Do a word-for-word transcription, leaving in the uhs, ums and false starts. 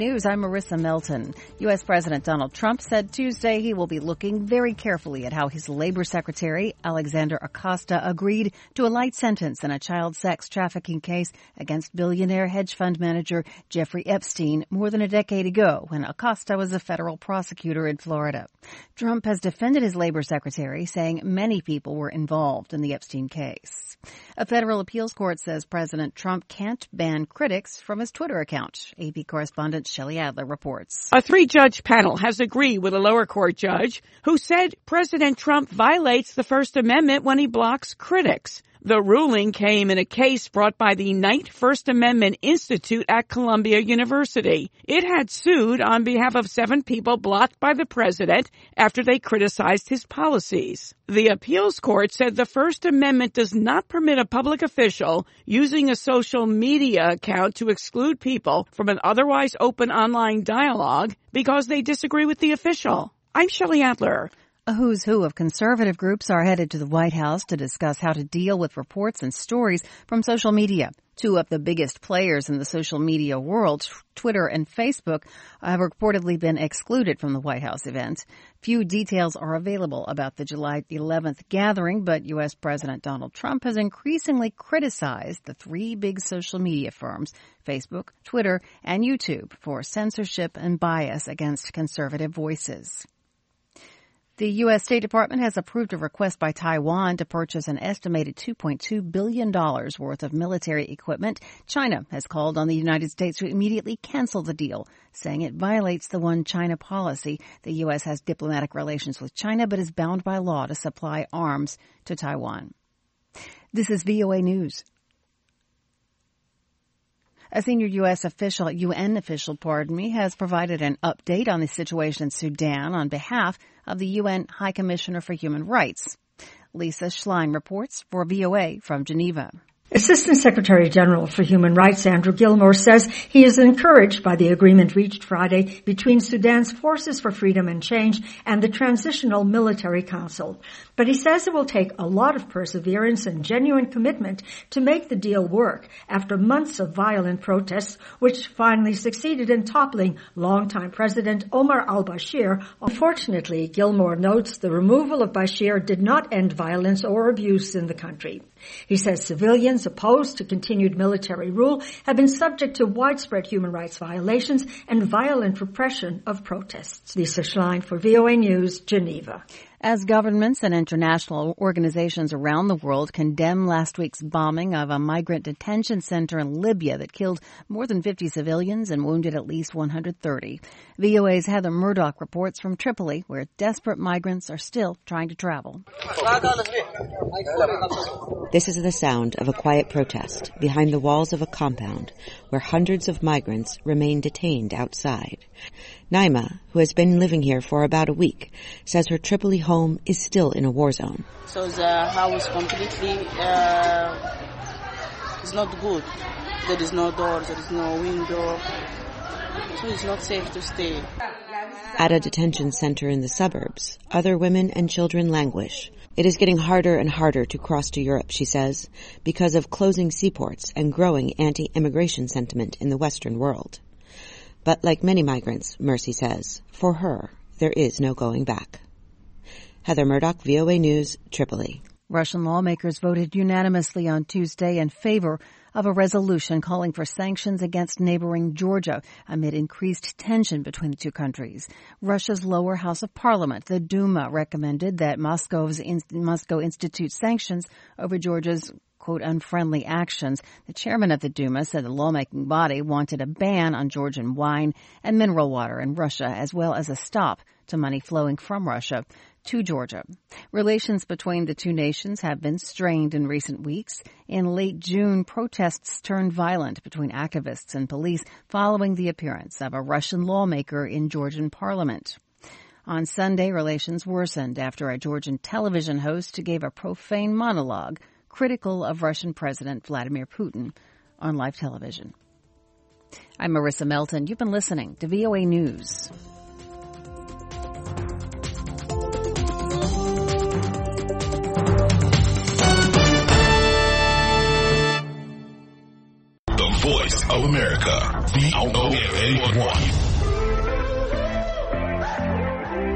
News, I'm Marissa Melton. U S. President Donald Trump said Tuesday he will be looking very carefully at how his labor secretary, Alexander Acosta, agreed to a light sentence in a child sex trafficking case against billionaire hedge fund manager Jeffrey Epstein more than a decade ago when Acosta was a federal prosecutor in Florida. Trump has defended his labor secretary, saying many people were involved in the Epstein case. A federal appeals court says President Trump can't ban critics from his Twitter account. A P correspondent Shelley Adler reports. A three-judge panel has agreed with a lower court judge who said President Trump violates the First Amendment when he blocks critics. The ruling came in a case brought by the Knight First Amendment Institute at Columbia University. It had sued on behalf of seven people blocked by the president after they criticized his policies. The appeals court said the First Amendment does not permit a public official using a social media account to exclude people from an otherwise open online dialogue because they disagree with the official. I'm Shelley Adler. A who's who of conservative groups are headed to the White House to discuss how to deal with reports and stories from social media. Two of the biggest players in the social media world, Twitter and Facebook, have reportedly been excluded from the White House event. Few details are available about the July eleventh gathering, but U S. President Donald Trump has increasingly criticized the three big social media firms, Facebook, Twitter, and YouTube, for censorship and bias against conservative voices. The U S. State Department has approved a request by Taiwan to purchase an estimated two point two billion dollars worth of military equipment. China has called on the United States to immediately cancel the deal, saying it violates the One China policy. The U S has diplomatic relations with China, but is bound by law to supply arms to Taiwan. This is V O A News. A senior U S official, U N official, pardon me, has provided an update on the situation in Sudan on behalf of the U N High Commissioner for Human Rights. Lisa Schlein reports for V O A from Geneva. Assistant Secretary General for Human Rights Andrew Gilmore says he is encouraged by the agreement reached Friday between Sudan's Forces for Freedom and Change and the Transitional Military Council. But he says it will take a lot of perseverance and genuine commitment to make the deal work after months of violent protests, which finally succeeded in toppling longtime President Omar al-Bashir. Unfortunately, Gilmore notes the removal of Bashir did not end violence or abuse in the country. He says civilians opposed to continued military rule have been subject to widespread human rights violations and violent repression of protests. Lisa Schlein for V O A News, Geneva. As governments and international organizations around the world condemn last week's bombing of a migrant detention center in Libya that killed more than fifty civilians and wounded at least one hundred thirty. V O A's Heather Murdoch reports from Tripoli, where desperate migrants are still trying to travel. This is the sound of a quiet protest behind the walls of a compound where hundreds of migrants remain detained outside. Naima, who has been living here for about a week, says her Tripoli home is still in a war zone. So the house completely uh, is not good. There is no door, there is no window, so it's not safe to stay. At a detention center in the suburbs, other women and children languish. It is getting harder and harder to cross to Europe, she says, because of closing seaports and growing anti-immigration sentiment in the Western world. But like many migrants, Mercy says, for her, there is no going back. Heather Murdoch, V O A News, Tripoli. Russian lawmakers voted unanimously on Tuesday in favor of a resolution calling for sanctions against neighboring Georgia amid increased tension between the two countries. Russia's lower house of parliament, the Duma, recommended that Moscow's in, Moscow institute sanctions over Georgia's quote, unfriendly actions. The chairman of the Duma said the lawmaking body wanted a ban on Georgian wine and mineral water in Russia, as well as a stop to money flowing from Russia to Georgia. Relations between the two nations have been strained in recent weeks. In late June, protests turned violent between activists and police following the appearance of a Russian lawmaker in Georgian parliament. On Sunday, relations worsened after a Georgian television host gave a profane monologue critical of Russian President Vladimir Putin on live television. I'm Marissa Melton. You've been listening to V O A News. The voice of of America, V O A one.